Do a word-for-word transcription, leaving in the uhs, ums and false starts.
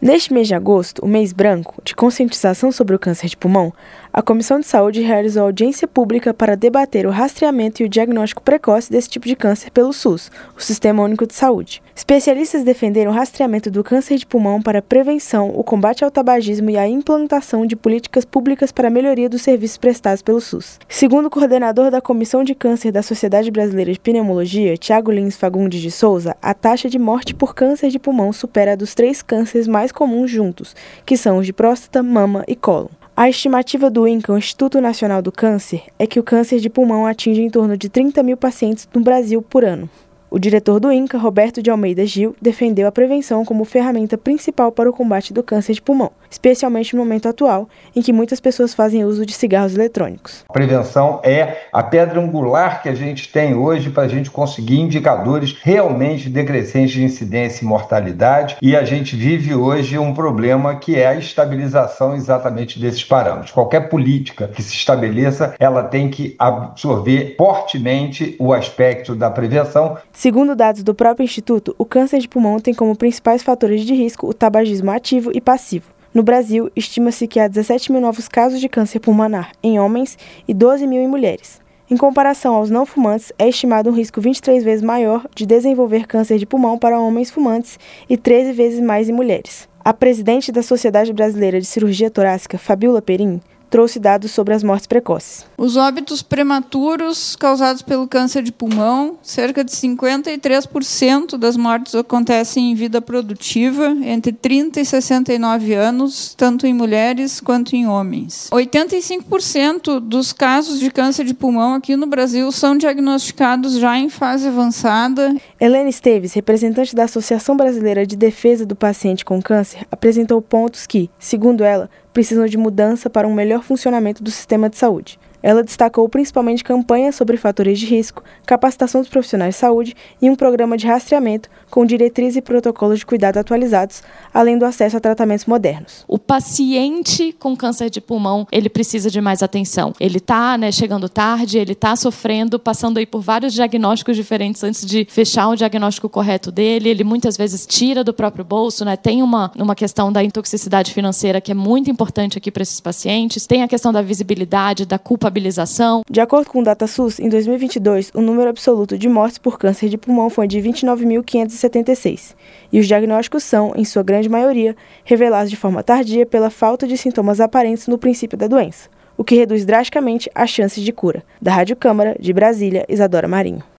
Neste mês de agosto, o mês branco, de conscientização sobre o câncer de pulmão, a Comissão de Saúde realizou audiência pública para debater o rastreamento e o diagnóstico precoce desse tipo de câncer pelo SUS, o Sistema Único de Saúde. Especialistas defenderam o rastreamento do câncer de pulmão para a prevenção, o combate ao tabagismo e a implantação de políticas públicas para a melhoria dos serviços prestados pelo SUS. Segundo o coordenador da Comissão de Câncer da Sociedade Brasileira de Pneumologia, Tiago Lins Fagundes de Souza, a taxa de morte por câncer de pulmão supera a dos três cânceres mais comuns juntos, que são os de próstata, mama e cólon. A estimativa do INCA, o Instituto Nacional do Câncer, é que o câncer de pulmão atinge em torno de trinta mil pacientes no Brasil por ano. O diretor do INCA, Roberto de Almeida Gil, defendeu a prevenção como ferramenta principal para o combate do câncer de pulmão, especialmente no momento atual, em que muitas pessoas fazem uso de cigarros eletrônicos. A prevenção é a pedra angular que a gente tem hoje para a gente conseguir indicadores realmente decrescentes de incidência e mortalidade, e a gente vive hoje um problema que é a estabilização exatamente desses parâmetros. Qualquer política que se estabeleça, ela tem que absorver fortemente o aspecto da prevenção. Segundo dados do próprio Instituto, o câncer de pulmão tem como principais fatores de risco o tabagismo ativo e passivo. No Brasil, estima-se que há dezessete mil novos casos de câncer pulmonar em homens e doze mil em mulheres. Em comparação aos não fumantes, é estimado um risco vinte e três vezes maior de desenvolver câncer de pulmão para homens fumantes e treze vezes mais em mulheres. A presidente da Sociedade Brasileira de Cirurgia Torácica, Fabiola Perim, trouxe dados sobre as mortes precoces. Os óbitos prematuros causados pelo câncer de pulmão, cerca de cinquenta e três por cento das mortes acontecem em vida produtiva, entre trinta e sessenta e nove anos, tanto em mulheres quanto em homens. oitenta e cinco por cento dos casos de câncer de pulmão aqui no Brasil são diagnosticados já em fase avançada. Helena Esteves, representante da Associação Brasileira de Defesa do Paciente com Câncer, apresentou pontos que, segundo ela, precisam de mudança para um melhor funcionamento do sistema de saúde. Ela destacou principalmente campanhas sobre fatores de risco, capacitação dos profissionais de saúde e um programa de rastreamento com diretrizes e protocolos de cuidado atualizados, além do acesso a tratamentos modernos. O paciente com câncer de pulmão, ele precisa de mais atenção. Ele está né, chegando tarde, ele está sofrendo, passando aí por vários diagnósticos diferentes antes de fechar o diagnóstico correto dele. Ele muitas vezes tira do próprio bolso, né? Tem uma, uma questão da intoxicidade financeira que é muito importante aqui para esses pacientes. Tem a questão da visibilidade, da culpabilidade. De acordo com o DataSUS, em dois mil e vinte e dois, o número absoluto de mortes por câncer de pulmão foi de vinte e nove mil quinhentos e setenta e seis, e os diagnósticos são, em sua grande maioria, revelados de forma tardia pela falta de sintomas aparentes no princípio da doença, o que reduz drasticamente as chances de cura. Da Rádio Câmara, de Brasília, Isadora Marinho.